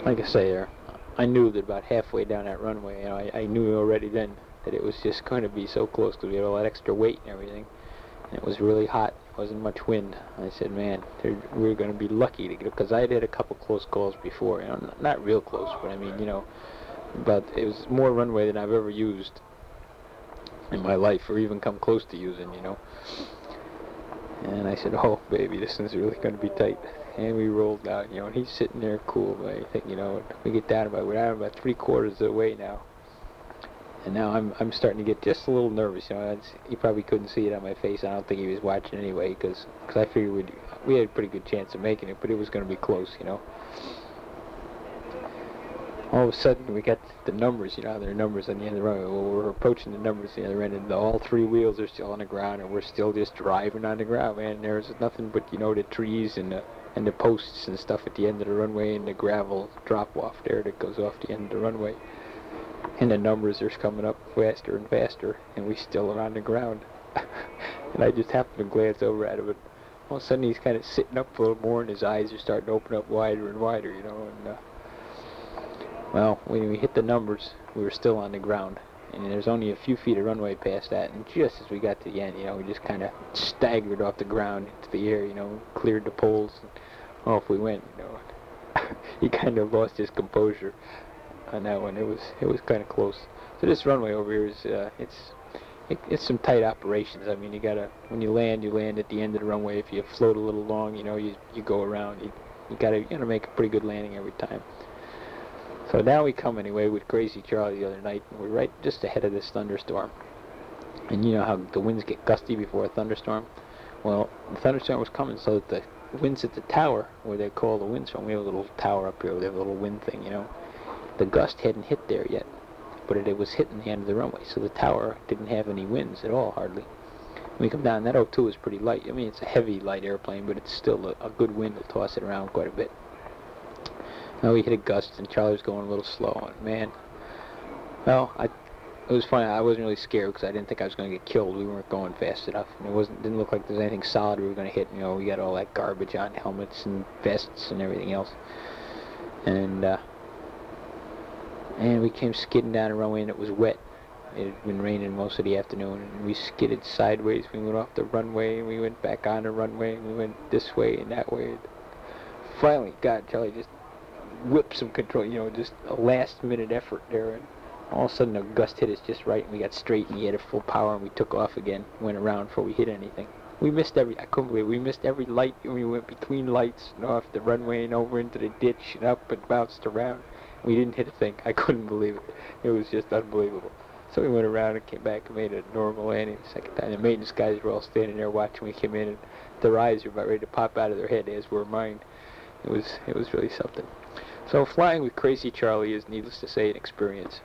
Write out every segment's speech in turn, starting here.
like I say, I knew that about halfway down that runway, I knew already then that it was just going to be so close because we had all that extra weight and everything. And it was really hot. There wasn't much wind. I said, man, we're going to be lucky to get it, because I had a couple close calls before. Not real close, but I mean, but it was more runway than I've ever used in my life, or even come close to using. And I said, oh, baby, this is really going to be tight. And we rolled out, and he's sitting there cool. But I think, we get down we're down about 3/4 of the way now. And now I'm starting to get just a little nervous. He probably couldn't see it on my face. I don't think he was watching anyway, because I figured we had a pretty good chance of making it, but it was going to be close. All of a sudden, we got the numbers. There are numbers on the end of the runway. Well, we're approaching the numbers on the other end, and all three wheels are still on the ground, and we're still just driving on the ground, man. There's nothing but, the trees and the posts and stuff at the end of the runway, and the gravel drop-off there that goes off the end of the runway. And the numbers are coming up faster and faster, and we still are on the ground. And I just happened to glance over at him, and all of a sudden he's kind of sitting up a little more, and his eyes are starting to open up wider and wider, and well, when we hit the numbers, we were still on the ground, and there's only a few feet of runway past that, and just as we got to the end, we just kind of staggered off the ground into the air, cleared the poles, and off we went, He kind of lost his composure on that one. It was kind of close. So this runway over here is it's some tight operations. I mean, when you land at the end of the runway. If you float a little long, you go around. You gotta make a pretty good landing every time. So now we come anyway with Crazy Charlie the other night, and we're right just ahead of this thunderstorm. And you know how the winds get gusty before a thunderstorm? Well, the thunderstorm was coming, so that the winds at the tower, where they call the winds from, we have a little tower up here, we have a little wind thing, The gust hadn't hit there yet, but it was hitting the end of the runway, so the tower didn't have any winds at all, hardly. When we come down, that O2 is pretty light. I mean, it's a heavy, light airplane, but it's still a good wind will toss it around quite a bit. Now we hit a gust, and Charlie was going a little slow, and man, well, it was funny. I wasn't really scared because I didn't think I was going to get killed. We weren't going fast enough, and didn't look like there was anything solid we were going to hit. We got all that garbage on, helmets and vests and everything else, and we came skidding down the runway, and it was wet. It had been raining most of the afternoon, and we skidded sideways. We went off the runway, and we went back on the runway, and we went this way and that way. And finally, God, Charlie just whipped some control, just a last-minute effort there, and all of a sudden a gust hit us just right, and we got straight, and he had a full power, and we took off again, went around before we hit anything. I couldn't believe it. We missed every light, and we went between lights, and off the runway, and over into the ditch, and up, and bounced around. We didn't hit a thing. I couldn't believe it. It was just unbelievable. So we went around and came back and made a normal landing the second time. The maintenance guys were all standing there watching we came in, and their eyes were about ready to pop out of their head, as were mine. It was really something. So flying with Crazy Charlie is, needless to say, an experience.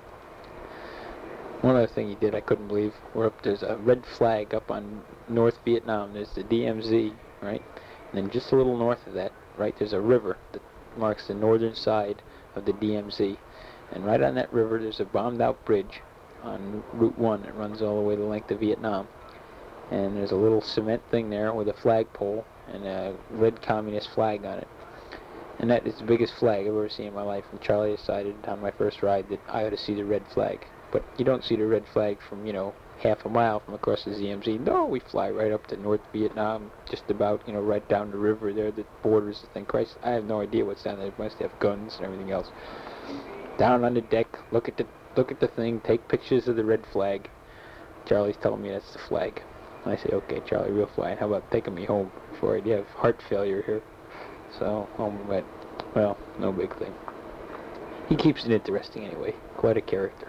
One other thing he did I couldn't believe, there's a red flag up on North Vietnam. There's the DMZ, right? And then just a little north of that, right, there's a river that marks the northern side of the DMZ. And right on that river, there's a bombed-out bridge on Route 1 that runs all the way the length of Vietnam. And there's a little cement thing there with a flagpole and a red communist flag on it. And that is the biggest flag I've ever seen in my life. And Charlie decided on my first ride that I ought to see the red flag. But you don't see the red flag from, half a mile from across the DMZ. No, we fly right up to North Vietnam, just about, right down the river there that borders the thing. Christ, I have no idea what's down there. They must have guns and everything else. Down on the deck, look at the thing, take pictures of the red flag. Charlie's telling me that's the flag. And I say, okay, Charlie, real flying. How about taking me home before I have heart failure here? So home we went. Well, no big thing. He keeps it interesting anyway. Quite a character.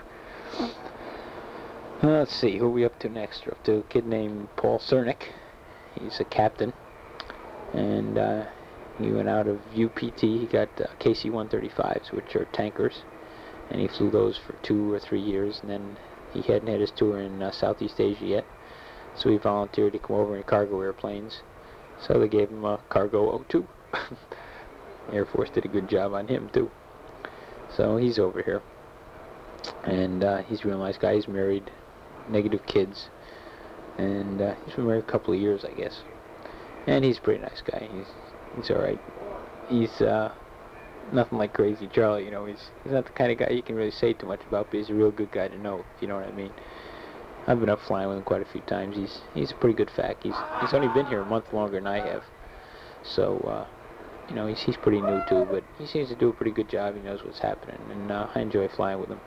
Let's see, who are we up to next? We're up to a kid named Paul Cernick. He's a captain. And he went out of UPT. He got KC-135s, which are tankers. And he flew those for 2 or 3 years. And then he hadn't had his tour in Southeast Asia yet. So he volunteered to come over in cargo airplanes. So they gave him a cargo O2. Air Force did a good job on him too. So he's over here, and he's a real nice guy. He's married, negative kids, and he's been married a couple of years, I guess. And he's a pretty nice guy. He's all right. He's nothing like Crazy Charlie. You know, he's not the kind of guy you can really say too much about, but he's a real good guy to know, if you know what I mean. I've been up flying with him quite a few times. He's a pretty good fac. He's only been here a month longer than I have, so you know, he's pretty new too, but he seems to do a pretty good job. He knows what's happening, and I enjoy flying with him.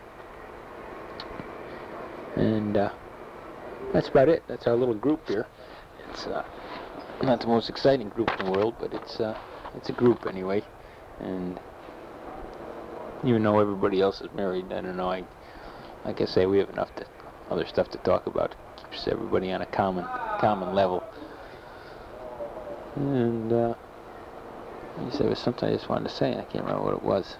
And that's about it. That's our little group here. It's not the most exciting group in the world, but it's a group anyway. And even though everybody else is married, I don't know. Like I say, we have enough other stuff to talk about. Keeps everybody on a common level. And you said there was something I just wanted to say. I can't remember what it was.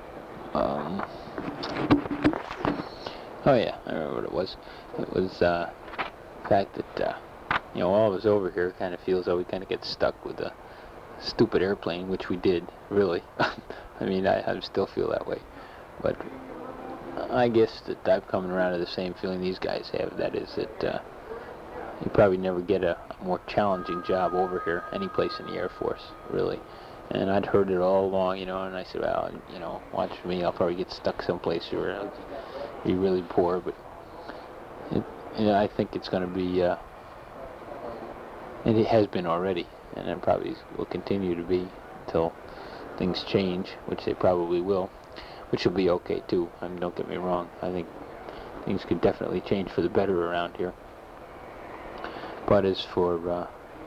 Oh yeah, I remember what it was. It was the fact that you know, all of us over here kind of feels that we kind of get stuck with a stupid airplane, which we did, really. I mean, I still feel that way. But I guess that I'm coming around to the same feeling these guys have. That is that you probably never get a more challenging job over here, any place in the Air Force, really. And I'd heard it all along, you know, and I said, well, you know, watch me, I'll probably get stuck someplace where I'll be really poor. But you know, I think it's going to be, and it has been already, and it probably will continue to be until things change, which they probably will, which will be okay too. I mean, don't get me wrong. I think things could definitely change for the better around here. But as for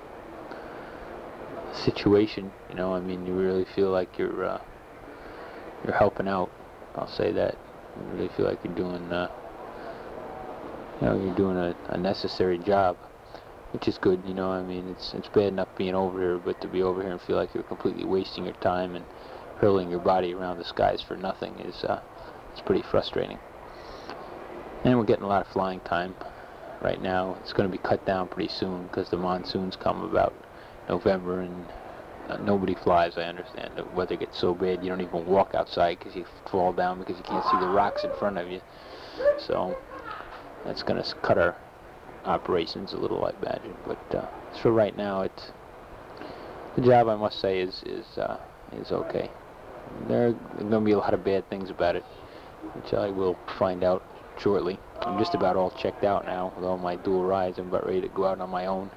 situation, you know, I mean, you really feel like you're helping out. I'll say that. You really feel like you're doing, you know, you're doing a necessary job, which is good. You know, I mean, it's bad enough being over here, but to be over here and feel like you're completely wasting your time and hurling your body around the skies for nothing is it's pretty frustrating. And we're getting a lot of flying time right now. It's going to be cut down pretty soon because the monsoons come about November, and nobody flies. I understand the weather gets so bad you don't even walk outside because you fall down because you can't see the rocks in front of you. So that's going to cut our operations a little, I imagine. But for right now, it's the job, I must say, is okay. There are going to be a lot of bad things about it, which I will find out shortly. I'm just about all checked out now with all my dual rides. I'm about ready to go out on my own.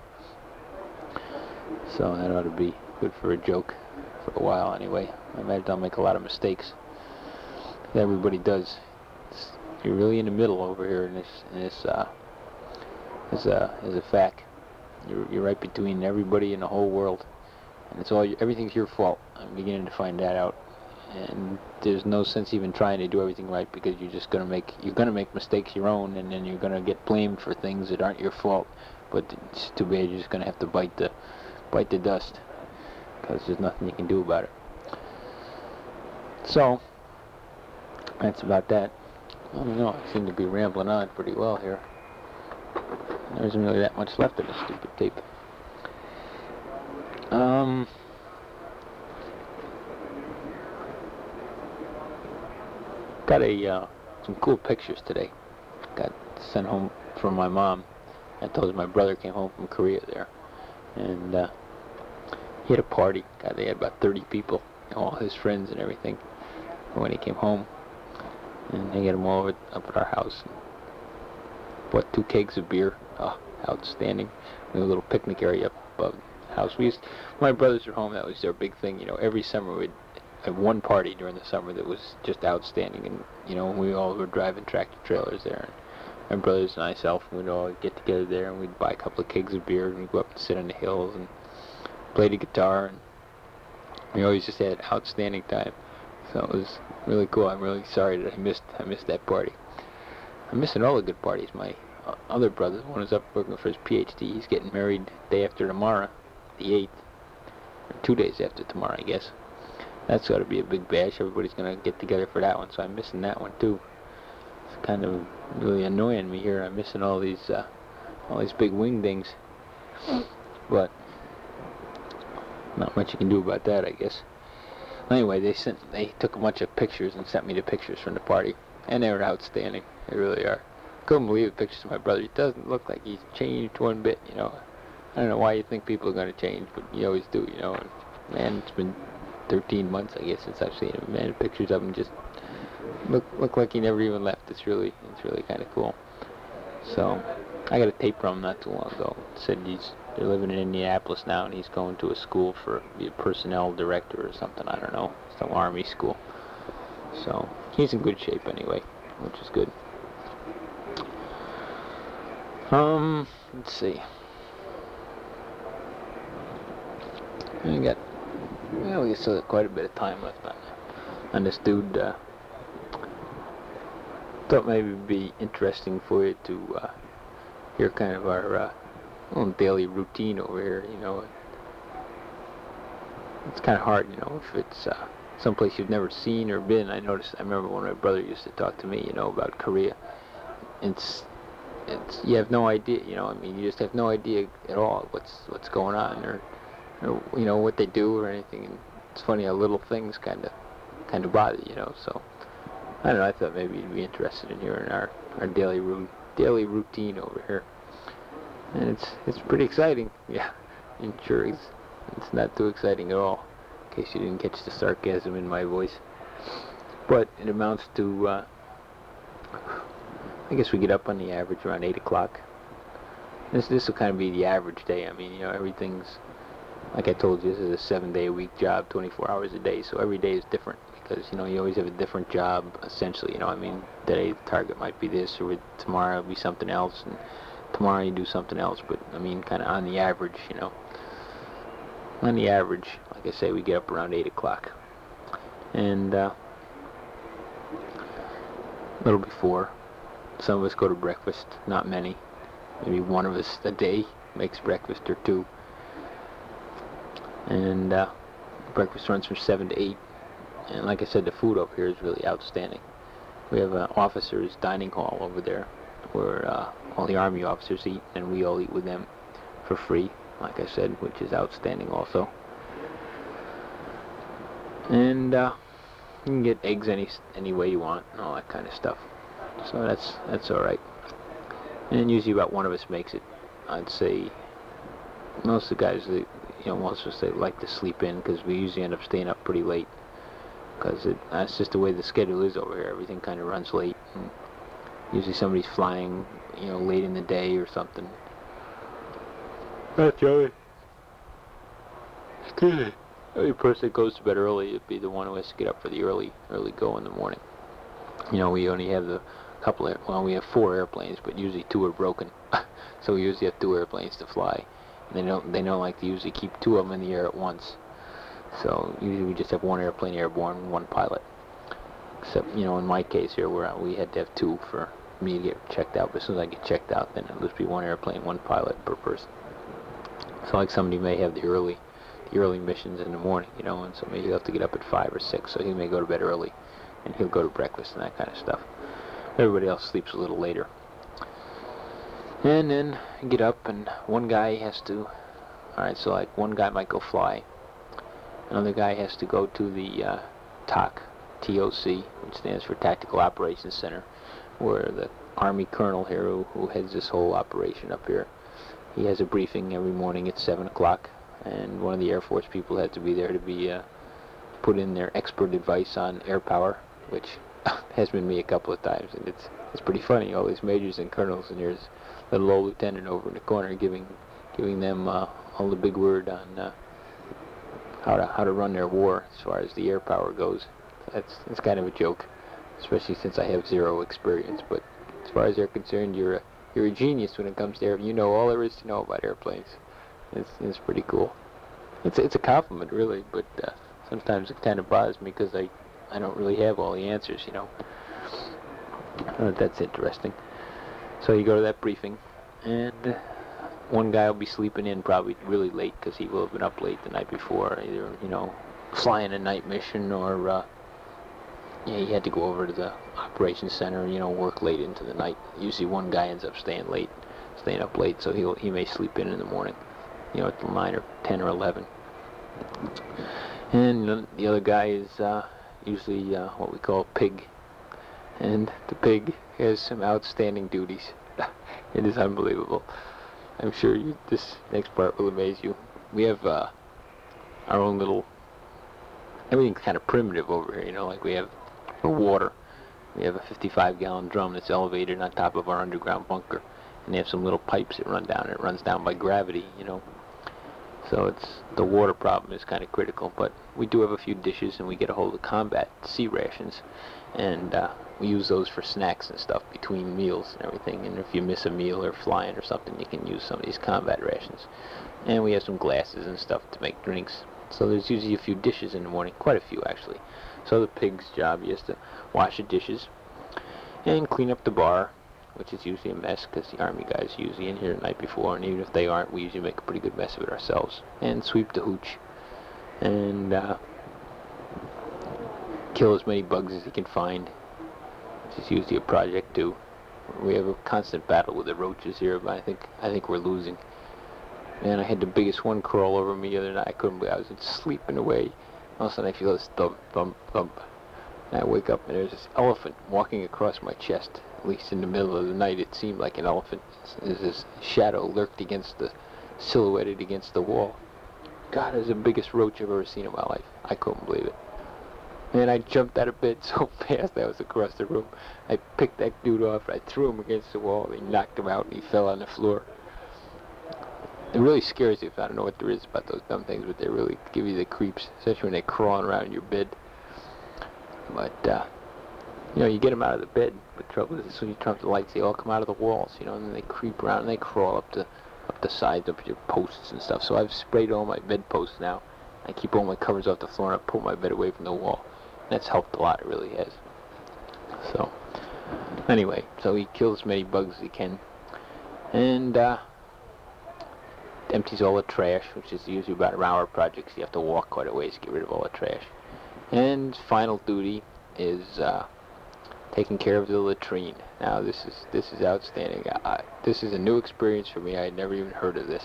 So that ought to be good for a joke for a while anyway. I imagine I'll make a lot of mistakes. Everybody does. You're really in the middle over here in this as a fact. You're right between everybody in the whole world, and it's everything's your fault. I'm beginning to find that out. And there's no sense even trying to do everything right because you're gonna make mistakes your own, and then you're gonna get blamed for things that aren't your fault. But it's too bad. You're just gonna have to bite the dust because there's nothing you can do about it. So that's about that. I don't know. I seem to be rambling on pretty well here. There isn't really that much left of this stupid tape. Got some cool pictures today. Got sent home from my mom. I told you my brother came home from Korea there, and he had a party. God, they had about 30 people, all his friends and everything. When he came home, and they had them all up at our house. Bought 2 kegs of beer. Oh, outstanding. We had a little picnic area up above the house. When my brothers were home, that was their big thing. You know, every summer we'd have one party during the summer that was just outstanding. And, you know, we all were driving tractor trailers there. And my brothers and myself, we'd all get together there, and we'd buy a couple of kegs of beer, and we'd go up and sit on the hills and play the guitar. And we always just had an outstanding time. So it was really cool. I'm really sorry that I missed that party. I'm missing all the good parties. My other brother, one is up working for his PhD. He's getting married day after tomorrow, the 8th, or 2 days after tomorrow, I guess. That's got to be a big bash. Everybody's going to get together for that one, so I'm missing that one too. It's kind of really annoying me here. I'm missing all these big wingdings, but not much you can do about that, I guess. Anyway, they took a bunch of pictures and sent me the pictures from the party, and they were outstanding. They really are. Couldn't believe the pictures of my brother. He doesn't look like he's changed one bit, you know. I don't know why you think people are going to change, but you always do, you know. And man, it's been 13 months, I guess, since I've seen him. Man, pictures of him just look like he never even left. It's really kind of cool. So I got a tape from him not too long ago. It said they're living in Indianapolis now, and he's going to a school for be a personnel director or something. I don't know, some Army school. So he's in good shape anyway, which is good. Let's see. We still have quite a bit of time left on this dude. Thought maybe it'd be interesting for you to hear kind of our little daily routine over here. It's kind of hard, if it's someplace you've never seen or been. I remember when my brother used to talk to me, about Korea. You have no idea, you just have no idea at all what's going on or what they do or anything. And it's funny how little things kind of bother you, so I don't know. I thought maybe you'd be interested in hearing our daily routine over here, and it's pretty exciting. Yeah, and sure it's not too exciting at all, in case you didn't catch the sarcasm in my voice. But it amounts to I guess we get up on the average around 8 o'clock. This will kind of be the average day. I mean, everything's, like I told you, this is a 7-day-a-week job, 24 hours a day, so every day is different because, you always have a different job, essentially. Today the target might be this, or tomorrow it'll be something else, and tomorrow you do something else, but, kind of on the average, like I say, we get up around 8 o'clock. And a little before, some of us go to breakfast, not many. Maybe one of us a day makes breakfast or two. And breakfast runs from 7 to 8. And like I said, the food over here is really outstanding. We have an officers' dining hall over there where all the Army officers eat, and we all eat with them for free, like I said, which is outstanding also. And you can get eggs any way you want and all that kind of stuff. So that's all right. And usually about one of us makes it. I'd say most of the guys, most of us, they like to sleep in because we usually end up staying up pretty late. Because that's just the way the schedule is over here. Everything kind of runs late. And usually somebody's flying, late in the day or something. That's Joey. The only person that goes to bed early would be the one who has to get up for the early go in the morning. We only have we have 4 airplanes, but usually 2 are broken. So we usually have 2 airplanes to fly. And they don't like to usually keep 2 of them in the air at once. So usually we just have 1 airplane airborne, 1 pilot. Except, in my case here, we had to have 2 for me to get checked out. But as soon as I get checked out, then it'll just be 1 airplane, 1 pilot per person. So like somebody may have the early missions in the morning, and so maybe he'll have to get up at 5 or 6, so he may go to bed early, and he'll go to breakfast and that kind of stuff. Everybody else sleeps a little later. And then get up, and one guy has to, alright, so like one guy might go fly, another guy has to go to the TOC, T-O-C, which stands for Tactical Operations Center, where the Army colonel here who heads this whole operation up here, he has a briefing every morning at 7 o'clock, and one of the Air Force people had to be there to be put in their expert advice on air power, which has been me a couple of times, and it's pretty funny, all these majors and colonels, and there's a little old lieutenant over in the corner giving them all the big word on how to run their war as far as the air power goes. It's kind of a joke, especially since I have 0 experience, but as far as they're concerned, you're a genius when it comes to air. You know all there is to know about airplanes. It's pretty cool. It's a compliment, really, but sometimes it kind of bothers me because I don't really have all the answers, That's interesting. So you go to that briefing, and one guy will be sleeping in probably really late because he will have been up late the night before, either, flying a night mission or, he had to go over to the operations center and, work late into the night. Usually one guy ends up staying up late, so he may sleep in the morning, at 9 or 10 or 11. And the other guy is usually what we call pig. And the pig has some outstanding duties. It is unbelievable. I'm sure this next part will amaze you. We have our own little everything's kind of primitive over here, you know, like we have for water. We have a 55-gallon drum that's elevated on top of our underground bunker, and they have some little pipes that run down, and it runs down by gravity, you know. So the water problem is kind of critical, but we do have a few dishes, and we get a hold of combat sea rations, and we use those for snacks and stuff between meals and everything. And if you miss a meal or flying or something, you can use some of these combat rations. And we have some glasses and stuff to make drinks. So there's usually a few dishes in the morning, quite a few actually. So the pig's job is to wash the dishes and clean up the bar, which is usually a mess because the army guys are usually in here the night before, and even if they aren't, we usually make a pretty good mess of it ourselves. And sweep the hooch and kill as many bugs as you can find, which is usually a project too. We have a constant battle with the roaches here, but I think we're losing. Man, I had the biggest one crawl over me the other night. I couldn't believe I was sleeping away. All of a sudden I feel this thump, thump, thump. And I wake up and there's this elephant walking across my chest. At least in the middle of the night it seemed like an elephant. There's this shadow lurked silhouetted against the wall. God, it was the biggest roach I've ever seen in my life. I couldn't believe it. And I jumped out of bed so fast I was across the room. I picked that dude off, I threw him against the wall, he knocked him out, and he fell on the floor. It really scares you. If I don't know what there is about those dumb things, but they really give you the creeps, especially when they're crawling around your bed. But, you know, you get them out of the bed, but the trouble is as soon as you turn off the lights, they all come out of the walls, you know, and then they creep around and they crawl up the sides, up your posts and stuff. So I've sprayed all my bed posts now. I keep all my covers off the floor and I pull my bed away from the wall. And that's helped a lot, it really has. So, anyway, so he kills as many bugs as he can. And, empties all the trash, which is usually about an hour project, so you have to walk quite a ways to get rid of all the trash. And final duty is taking care of the latrine. Now this is outstanding. This is a new experience for me. I had never even heard of this.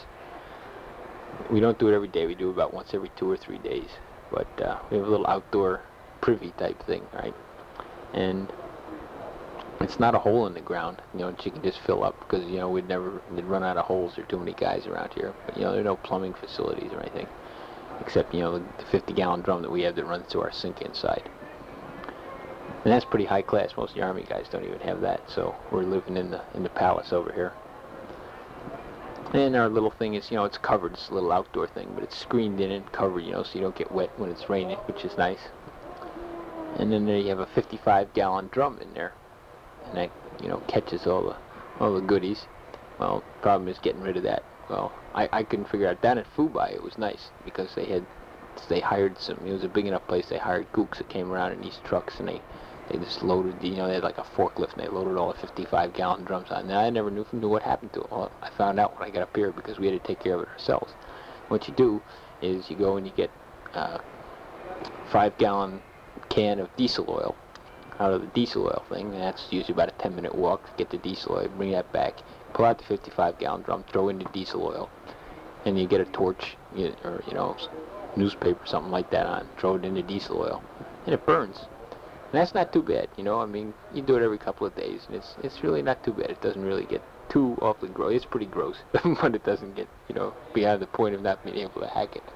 We don't do it every day. We do it about once every 2 or 3 days. But we have a little outdoor privy type thing, right? And it's not a hole in the ground, you know, that you can just fill up because, you know, we'd run out of holes. There are too many guys around here. But, you know, there are no plumbing facilities or anything, except, you know, the 50-gallon drum that we have that runs through our sink inside. And that's pretty high class. Most of the Army guys don't even have that, so we're living in the palace over here. And our little thing is, you know, it's covered. It's a little outdoor thing, but it's screened in and covered, you know, so you don't get wet when it's raining, which is nice. And then there you have a 55-gallon drum in there. And that, you know, catches all the goodies. Well, the problem is getting rid of that. Well, I couldn't figure out. Down at Fubai, it was nice because they hired it was a big enough place. They hired gooks that came around in these trucks, and they just loaded, you know, they had like a forklift, and they loaded all the 55-gallon drums on. Now I never knew what happened to it. Well, I found out when I got up here because we had to take care of it ourselves. What you do is you go and you get a 5-gallon can of diesel oil out of the diesel oil thing, and that's usually about a 10-minute walk to get the diesel oil, bring that back, pull out the 55-gallon drum, throw in the diesel oil, and you get a torch or, you know, newspaper, something like that on, throw it in the diesel oil, and it burns. And that's not too bad, you know. I mean, you do it every couple of days, and it's really not too bad. It doesn't really get too awfully gross. It's pretty gross, but it doesn't get, you know, beyond the point of not being able to hack it.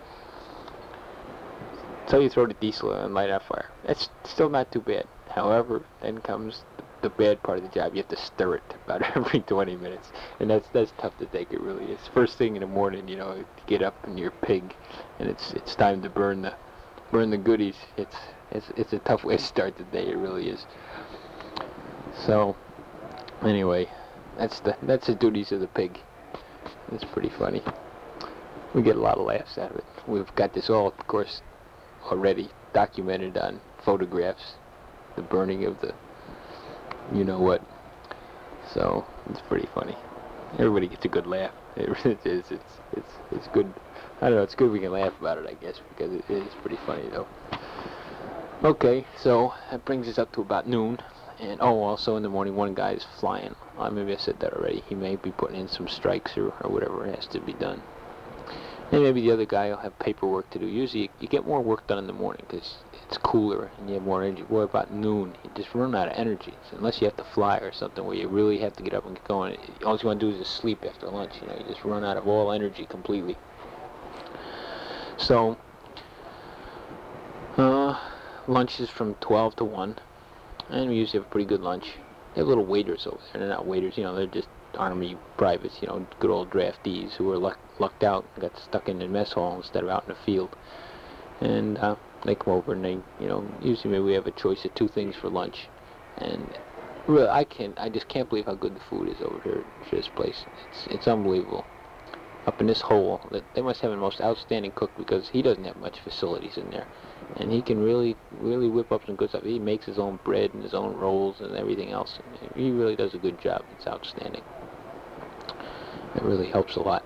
So you throw the diesel oil and light on fire. That's still not too bad. However, then comes the bad part of the job. You have to stir it about every 20 minutes, and that's tough to take. It really is. First thing in the morning, you know, you get up and you're a pig, and it's time to burn the goodies. It's a tough way to start the day. It really is. So, anyway, that's the duties of the pig. It's pretty funny. We get a lot of laughs out of it. We've got this all, of course, already documented on photographs. The burning of the you know what. So it's pretty funny. Everybody gets a good laugh. It is. It's good. I don't know. It's good we can laugh about it, I guess, because it is pretty funny though. Okay, so that brings us up to about noon. And also in the morning, one guy is flying. Maybe I said that already. He may be putting in some strikes or whatever has to be done. And maybe the other guy will have paperwork to do. Usually you get more work done in the morning because it's cooler and you have more energy. Boy, about noon, you just run out of energy. So unless you have to fly or something where you really have to get up and get going, all you want to do is just sleep after lunch. You know, you just run out of all energy completely. So Uh, Lunch is from 12 to 1, and we usually have a pretty good lunch. They have little waiters over there. They're not waiters, they're just Army privates, good old draftees who were lucked out and got stuck in the mess hall instead of out in the field. And they come over and they, usually maybe we have a choice of two things for lunch. And really, I just can't believe how good the food is over here at this place. It's unbelievable. Up in this hole, that they must have the most outstanding cook because he doesn't have much facilities in there, and he can really whip up some good stuff. He makes his own bread and his own rolls and everything else. He really does a good job. It's outstanding. It really helps a lot.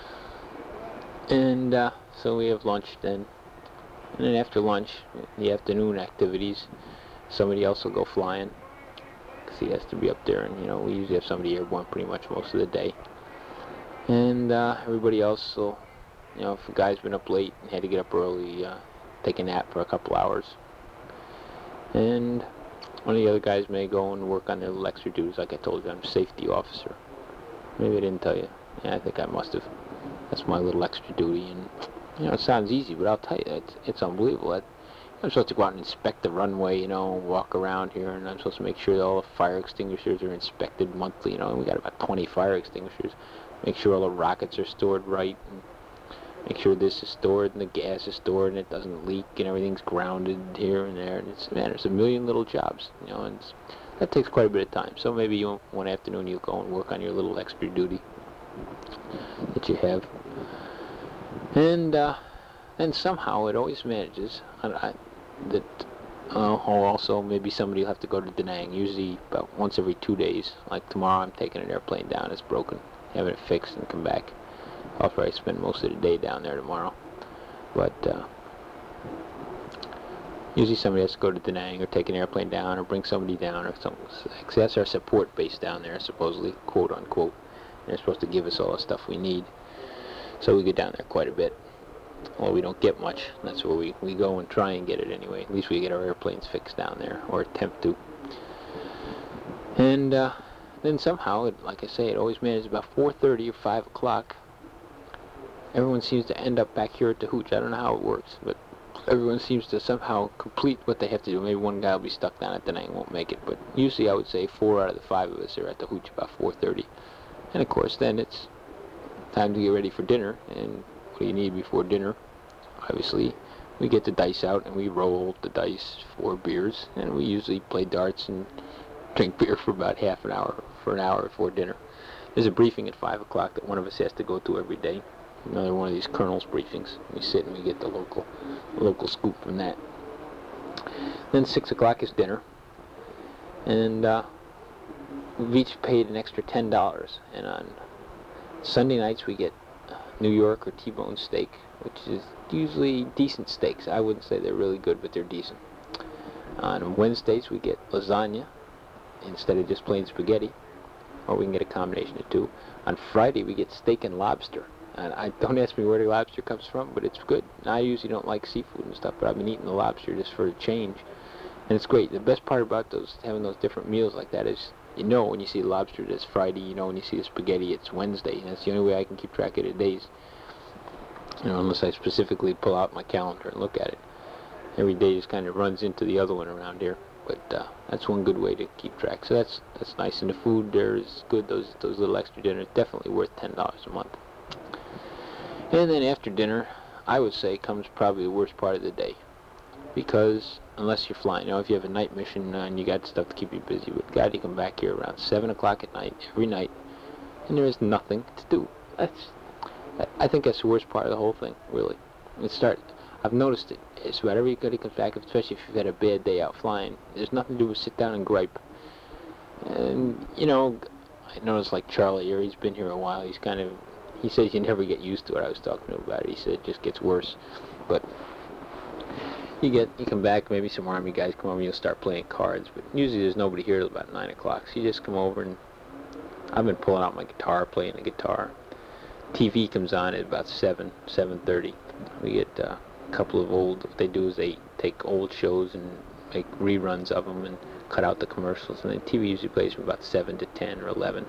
And so we have lunch then, and then after lunch, the afternoon activities, somebody else will go flying because he has to be up there, and we usually have somebody airborne pretty much most of the day. And everybody else will, if a guy's been up late and had to get up early, take a nap for a couple hours. And one of the other guys may go and work on their little extra duties. Like I told you, I'm a safety officer. Maybe I didn't tell you. Yeah, I think I must have. That's my little extra duty. And, it sounds easy, but I'll tell you, it's unbelievable. I'm supposed to go out and inspect the runway, walk around here, and I'm supposed to make sure that all the fire extinguishers are inspected monthly, and we got about 20 fire extinguishers. Make sure all the rockets are stored right, and make sure this is stored and the gas is stored and it doesn't leak and everything's grounded here and there. And there's a million little jobs, and that takes quite a bit of time. So maybe one afternoon you'll go and work on your little extra duty that you have. And then somehow it always manages that also maybe somebody will have to go to Da Nang, usually about once every 2 days. Like tomorrow I'm taking an airplane down, it's broken. Having it fixed and come back. I'll probably spend most of the day down there tomorrow. But usually somebody has to go to Da Nang or take an airplane down or bring somebody down or something. Cause that's our support base down there, supposedly, quote unquote. And they're supposed to give us all the stuff we need. So we get down there quite a bit. Well, we don't get much. That's where we go and try and get it anyway. At least we get our airplanes fixed down there, or attempt to. And then somehow, like I say, it always manages about 4:30 or 5 o'clock. Everyone seems to end up back here at the hooch. I don't know how it works, but everyone seems to somehow complete what they have to do. Maybe one guy will be stuck down at the night and won't make it, but usually I would say 4 out of the 5 of us are at the hooch about 4:30. And of course, then it's time to get ready for dinner. And what do you need before dinner? Obviously, we get the dice out and we roll the dice for beers, and we usually play darts and drink beer for about half an hour, for an hour before dinner. There's a briefing at 5 o'clock that one of us has to go to every day. Another one of these colonel's briefings. We sit and we get the local scoop from that. Then 6 o'clock is dinner. And we've each paid an extra $10. And on Sunday nights we get New York or T-bone steak, which is usually decent steaks. I wouldn't say they're really good, but they're decent. On Wednesdays we get lasagna instead of just plain spaghetti, or we can get a combination of two. On Friday we get steak and lobster, and I don't ask me where the lobster comes from, but it's good. I usually don't like seafood and stuff, but I've been eating the lobster just for a change, and it's great. The best part about having those different meals like that is, when you see the lobster it's Friday, when you see the spaghetti it's Wednesday, and that's the only way I can keep track of the days, unless I specifically pull out my calendar and look at it. Every day just kind of runs into the other one around here. But that's one good way to keep track. So that's nice. And the food there is good. Those little extra dinners, definitely worth $10 a month. And then after dinner, I would say, comes probably the worst part of the day. Because unless you're flying, if you have a night mission and you got stuff to keep you busy, but God, you come back here around 7 o'clock at night, every night, and there is nothing to do. I think that's the worst part of the whole thing, really. I've noticed it. It's about everybody comes back, especially if you've had a bad day out flying. There's nothing to do but sit down and gripe. And, I noticed like Charlie here, he's been here a while. He says you never get used to it. I was talking to him about it. He said it just gets worse. But you come back, maybe some Army guys come over and you'll start playing cards. But usually there's nobody here till about 9 o'clock. So you just come over, and I've been pulling out my guitar, playing the guitar. TV comes on at about 7:30. We get a couple of what they do is they take old shows and make reruns of them and cut out the commercials, and the TV usually plays from about 7 to 10 or 11.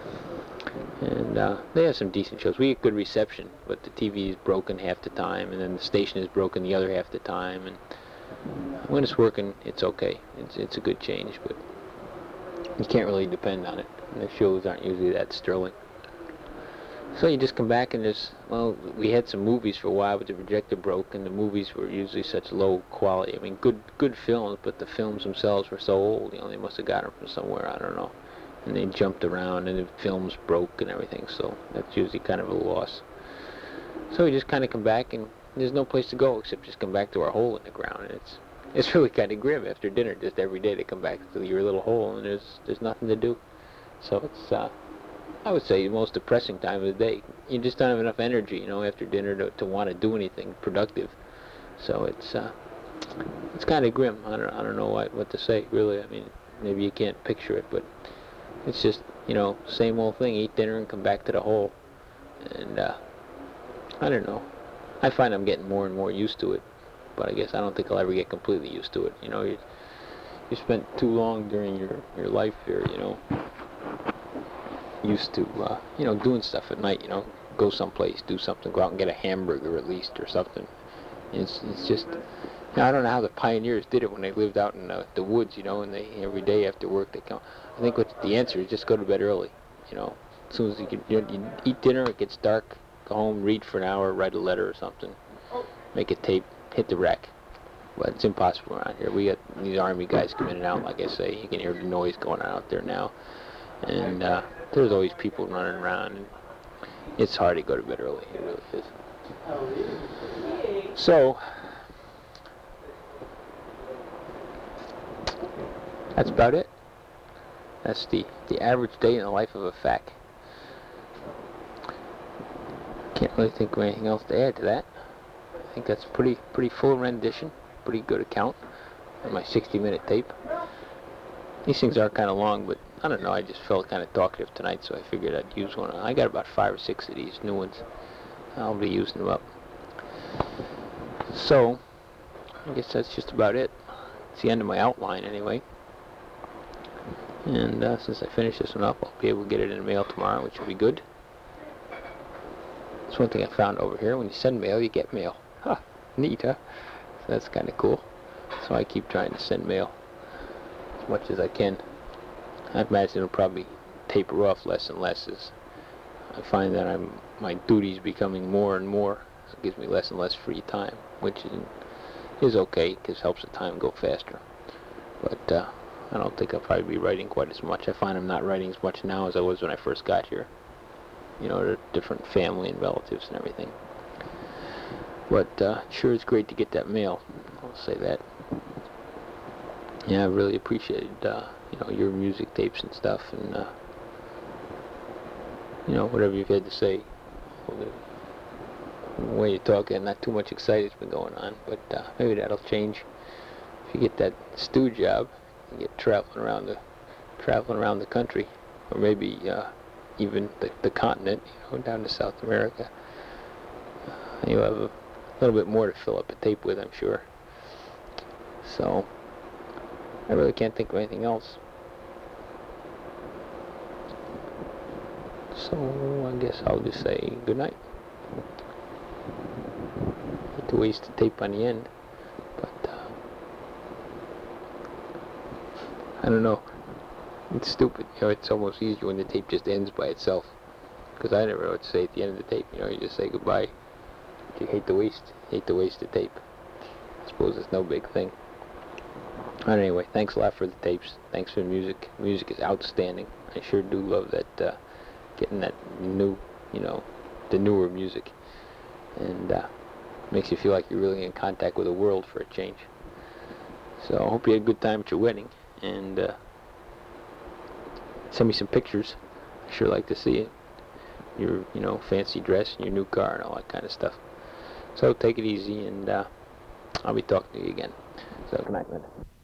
And they have some decent shows. We get good reception, but the TV is broken half the time, and then the station is broken the other half the time, and When it's working, it's okay. It's a good change, but you can't really depend on it. And the shows aren't usually that sterling. So you just come back and well, we had some movies for a while, but the projector broke, and the movies were usually such low quality. I mean, good films, but the films themselves were so old. They must have got them from somewhere, I don't know. And they jumped around, and the films broke and everything. So that's usually kind of a loss. So we just kind of come back, and there's no place to go except just come back to our hole in the ground, and it's really kind of grim after dinner. Just every day to come back to your little hole, and there's nothing to do. So it's I would say the most depressing time of the day. You just don't have enough energy, after dinner to want to do anything productive. So it's kind of grim. I don't know what to say really. I mean, maybe you can't picture it, but it's just same old thing. Eat dinner and come back to the hole, and I don't know. I find I'm getting more and more used to it, but I guess I don't think I'll ever get completely used to it. You spent too long during your life here, used to doing stuff at night, go someplace, do something, go out and get a hamburger at least or something. It's just I don't know how the pioneers did it when they lived out in the woods, and they every day after work they come. I think what the answer is just go to bed early, as soon as you eat dinner, it gets dark, go home, read for an hour, write a letter or something, make a tape, hit the rack. But it's impossible around here. We got these army guys come in and out, like I say. You can hear the noise going on out there now. And there's always people running around, and it's hard to go to bed early. It really is. So that's about it. That's the average day in the life of a fac. Can't really think of anything else to add to that. I think that's pretty full rendition, pretty good account of my 60-minute tape. These things are kind of long, but I don't know, I just felt kind of talkative tonight, so I figured I'd use one. I got about 5 or 6 of these new ones. I'll be using them up. So, I guess that's just about it. It's the end of my outline anyway. And since I finish this one up, I'll be able to get it in the mail tomorrow, which will be good. That's one thing I found over here. When you send mail, you get mail. Huh, neat, huh? So that's kind of cool. So I keep trying to send mail as much as I can. I imagine it'll probably taper off less and less as I find that my duties becoming more and more. So it gives me less and less free time, which is okay because it helps the time go faster. But I don't think I'll probably be writing quite as much. I find I'm not writing as much now as I was when I first got here. The different family and relatives and everything. But sure, it's great to get that mail. I'll say that. Yeah, I really appreciated your music tapes and stuff, and whatever you've had to say. The way you're talking, not too much excited's been going on, but maybe that'll change if you get that stew job. You get traveling around the country, or maybe even the continent, down to South America. You'll have a little bit more to fill up a tape with, I'm sure. So I really can't think of anything else. So I guess I'll just say good night. Hate to waste the tape on the end, but I don't know. It's stupid. It's almost easier when the tape just ends by itself. Because I never know what to say at the end of the tape. You just say goodbye. You hate to waste the tape. I suppose it's no big thing. But anyway, thanks a lot for the tapes. Thanks for the music. Music is outstanding. I sure do love that, getting that new, the newer music. And makes you feel like you're really in contact with the world for a change. So I hope you had a good time at your wedding. And send me some pictures. I sure like to see it. Your, fancy dress and your new car and all that kind of stuff. So take it easy, and I'll be talking to you again. So good night, man.